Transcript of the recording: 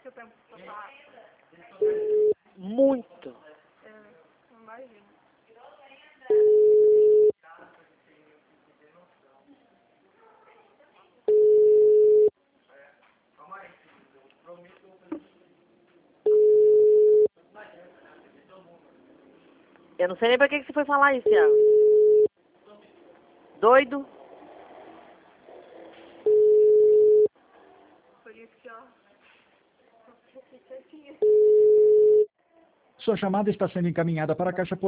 seu tempo pra falar? Muito. Não imagino. Eu não sei nem pra que você foi falar isso, Thiago. Doido? Por isso que, ó... Sua chamada está sendo encaminhada para a caixa